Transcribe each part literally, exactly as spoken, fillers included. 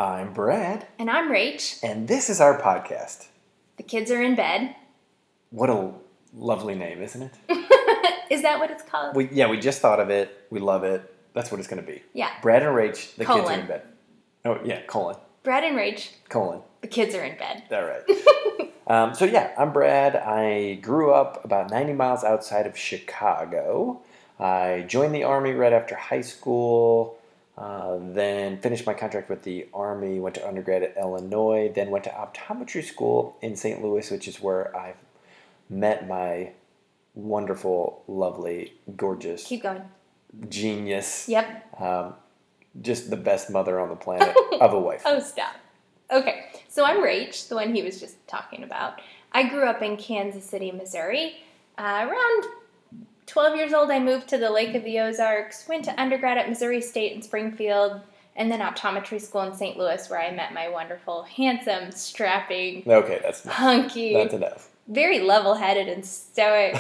I'm Brad. And I'm Rach. And this is our podcast. The kids are in bed. What a lovely name, isn't it? Is that what it's called? We Yeah, we just thought of it. We love it. That's what it's going to be. Yeah. Brad and Rach, the colon. kids are in bed. Oh, yeah, colon. Brad and Rach. Colon. The kids are in bed. All right. um, so, yeah, I'm Brad. I grew up about ninety miles outside of Chicago. I joined the Army right after high school. Uh, then finished my contract with the Army, went to undergrad at Illinois, then went to optometry school in Saint Louis, which is where I've met my wonderful, lovely, gorgeous, Keep going. genius, Yep. um, just the best mother on the planet of a wife. Oh, stop. Okay, so I'm Rach, the one he was just talking about. I grew up in Kansas City, Missouri. Uh, around twelve years old, I moved to the Lake of the Ozarks, went to undergrad at Missouri State in Springfield, and then optometry school in Saint Louis, where I met my wonderful, handsome, strapping, Okay, that's enough. hunky, That's enough. very level-headed and stoic,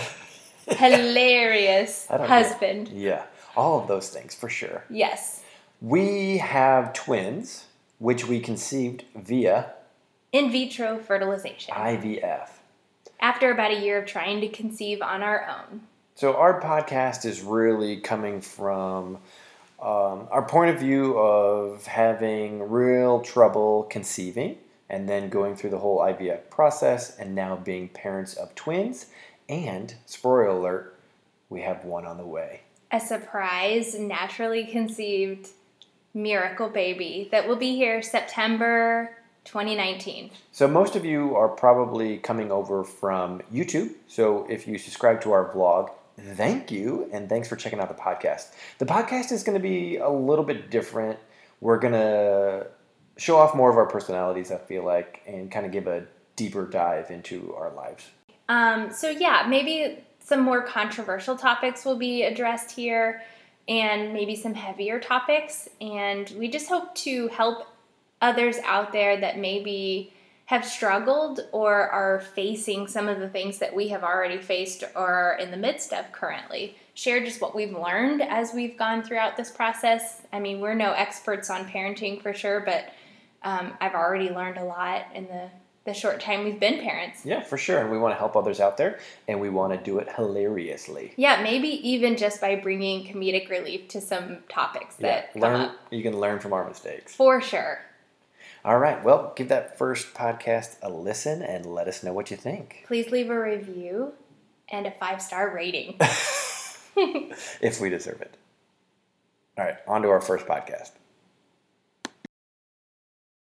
hilarious I don't husband. know. Yeah, all of those things for sure. Yes. We have twins, which we conceived via In vitro fertilization. I V F. After about a year of trying to conceive on our own. So our podcast is really coming from um, our point of view of having real trouble conceiving and then going through the whole I V F process and now being parents of twins. And, spoiler alert, we have one on the way. A surprise, naturally conceived miracle baby that will be here September twenty nineteen. So most of you are probably coming over from YouTube. So if you subscribe to our vlog, thank you, and thanks for checking out the podcast. The podcast is going to be a little bit different. We're going to show off more of our personalities, I feel like, and kind of give a deeper dive into our lives. Um, so yeah, maybe some more controversial topics will be addressed here, and maybe some heavier topics. And we just hope to help others out there that maybe have struggled or are facing some of the things that we have already faced or are in the midst of currently. Share just what we've learned as we've gone throughout this process. I mean, we're no experts on parenting for sure, but um, I've already learned a lot in the, the short time we've been parents. Yeah, for sure. And we want to help others out there, and we want to do it hilariously. Yeah, maybe even just by bringing comedic relief to some topics that yeah, come learn. up. You can learn from our mistakes. For sure. All right, well, give that first podcast a listen and let us know what you think. Please leave a review and a five-star rating. If we deserve it. All right, on to our first podcast.